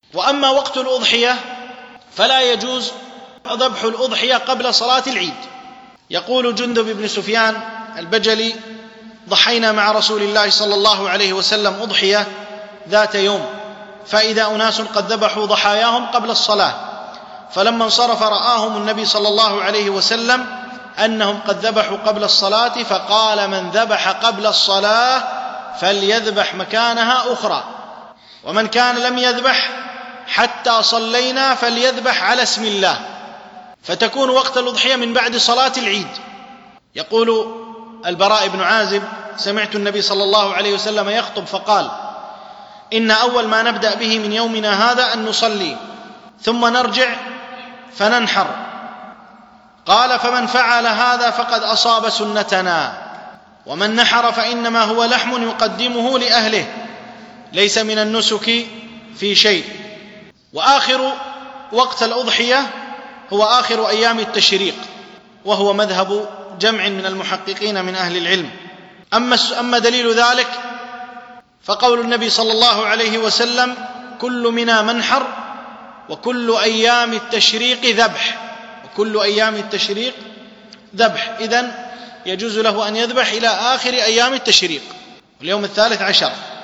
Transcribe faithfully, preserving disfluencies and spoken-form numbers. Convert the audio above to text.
وأما وقت الأضحية فلا يجوز ذبح الأضحية قبل صلاة العيد. يقول جندب بن سفيان البجلي: ضحينا مع رسول الله صلى الله عليه وسلم أضحية ذات يوم، فإذا أناس قد ذبحوا ضحاياهم قبل الصلاة، فلما انصرف رآهم النبي صلى الله عليه وسلم أنهم قد ذبحوا قبل الصلاة، فقال: من ذبح قبل الصلاة فليذبح مكانها أخرى، ومن كان لم يذبح حتى صلينا فليذبح على اسم الله، فتكون وقت الأضحية من بعد صلاة العيد. يقول البراء بن عازب: سمعت النبي صلى الله عليه وسلم يخطب فقال: إن أول ما نبدأ به من يومنا هذا أن نصلي ثم نرجع فننحر. قال: فمن فعل هذا فقد أصاب سنتنا، ومن نحر فإنما هو لحم يقدمه لأهله، ليس من النسك في شيء. وآخر وقت الأضحية هو آخر أيام التشريق، وهو مذهب جمع من المحققين من أهل العلم. أما دليل ذلك فقول النبي صلى الله عليه وسلم: كل منا منحر وكل أيام التشريق ذبح، وكل أيام التشريق ذبح، إذن يجوز له أن يذبح إلى آخر أيام التشريق، اليوم الثالث عشر.